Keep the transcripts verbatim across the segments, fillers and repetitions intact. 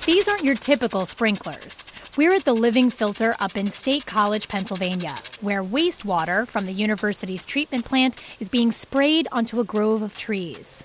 These aren't your typical sprinklers. We're at the Living Filter up in State College, Pennsylvania, where wastewater from the university's treatment plant is being sprayed onto a grove of trees.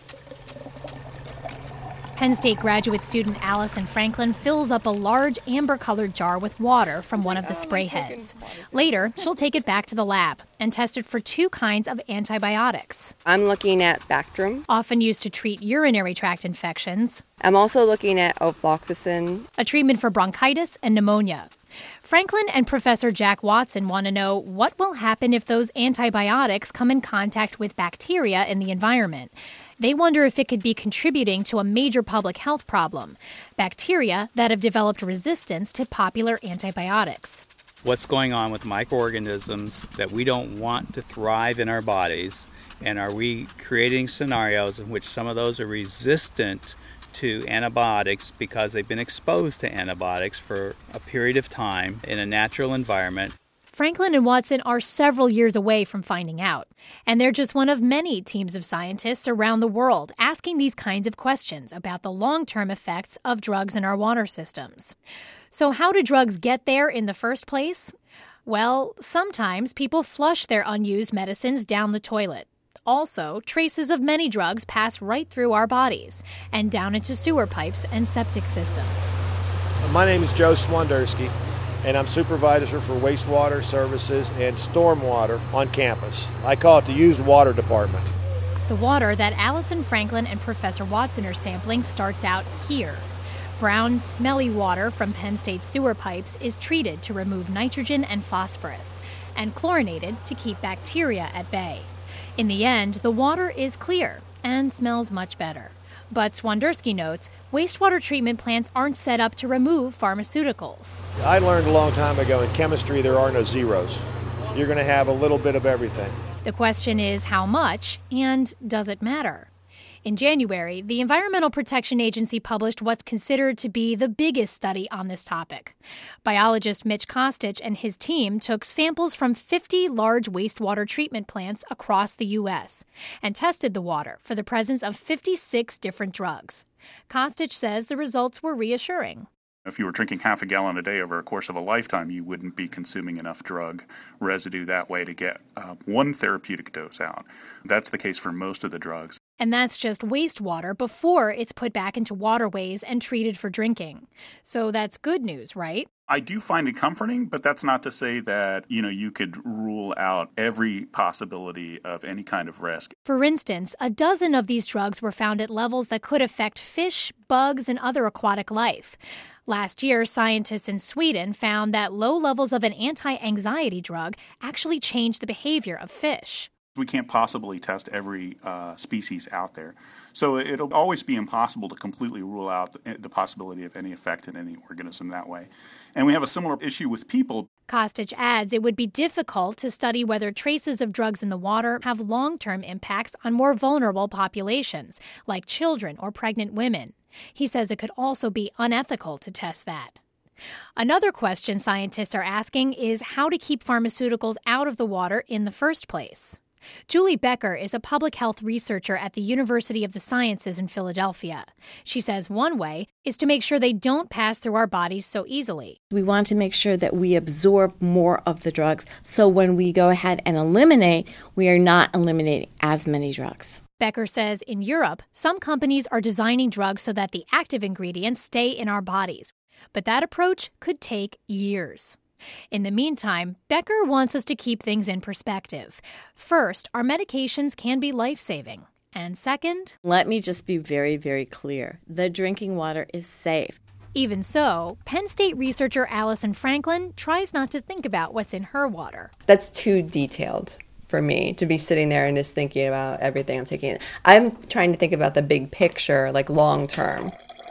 Penn State graduate student Allison Franklin fills up a large amber-colored jar with water from one of the spray heads. Later, she'll take it back to the lab and test it for two kinds of antibiotics. I'm looking at Bactrim, often used to treat urinary tract infections. I'm also looking at ofloxacin, a treatment for bronchitis and pneumonia. Franklin and Professor Jack Watson want to know what will happen if those antibiotics come in contact with bacteria in the environment. They wonder if it could be contributing to a major public health problem, bacteria that have developed resistance to popular antibiotics. What's going on with microorganisms that we don't want to thrive in our bodies, and are we creating scenarios in which some of those are resistant to antibiotics because they've been exposed to antibiotics for a period of time in a natural environment? Franklin and Watson are several years away from finding out, and they're just one of many teams of scientists around the world asking these kinds of questions about the long-term effects of drugs in our water systems. So how do drugs get there in the first place? Well, sometimes people flush their unused medicines down the toilet. Also, traces of many drugs pass right through our bodies and down into sewer pipes and septic systems. My name is Joe Swandersky, and I'm supervisor for wastewater services and stormwater on campus. I call it the used water department. The water that Allison Franklin and Professor Watson are sampling starts out here. Brown, smelly water from Penn State sewer pipes is treated to remove nitrogen and phosphorus, and chlorinated to keep bacteria at bay. In the end, the water is clear and smells much better. But Swandersky notes, wastewater treatment plants aren't set up to remove pharmaceuticals. I learned a long time ago in chemistry there are no zeros. You're going to have a little bit of everything. The question is how much, and does it matter? In January, the Environmental Protection Agency published what's considered to be the biggest study on this topic. Biologist Mitch Kostich and his team took samples from fifty large wastewater treatment plants across the U S and tested the water for the presence of fifty-six different drugs. Kostich says the results were reassuring. If you were drinking half a gallon a day over a course of a lifetime, you wouldn't be consuming enough drug residue that way to get uh, one therapeutic dose out. That's the case for most of the drugs. And that's just wastewater before it's put back into waterways and treated for drinking. So that's good news, right? I do find it comforting, but that's not to say that, you know, you could rule out every possibility of any kind of risk. For instance, a dozen of these drugs were found at levels that could affect fish, bugs, and other aquatic life. Last year, scientists in Sweden found that low levels of an anti-anxiety drug actually changed the behavior of fish. We can't possibly test every uh, species out there. So it'll always be impossible to completely rule out the possibility of any effect in any organism that way. And we have a similar issue with people. Kostich adds it would be difficult to study whether traces of drugs in the water have long-term impacts on more vulnerable populations, like children or pregnant women. He says it could also be unethical to test that. Another question scientists are asking is how to keep pharmaceuticals out of the water in the first place. Julie Becker is a public health researcher at the University of the Sciences in Philadelphia. She says one way is to make sure they don't pass through our bodies so easily. We want to make sure that we absorb more of the drugs, so when we go ahead and eliminate, we are not eliminating as many drugs. Becker says in Europe, some companies are designing drugs so that the active ingredients stay in our bodies. But that approach could take years. In the meantime, Becker wants us to keep things in perspective. First, our medications can be life-saving. And second, let me just be very, very clear. The drinking water is safe. Even so, Penn State researcher Allison Franklin tries not to think about what's in her water. That's too detailed for me to be sitting there and just thinking about everything I'm taking. I'm trying to think about the big picture, like long term.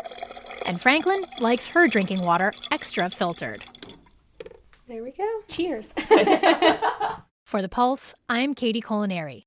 And Franklin likes her drinking water extra filtered. There we go. Cheers. For The Pulse, I'm Katie Culinary.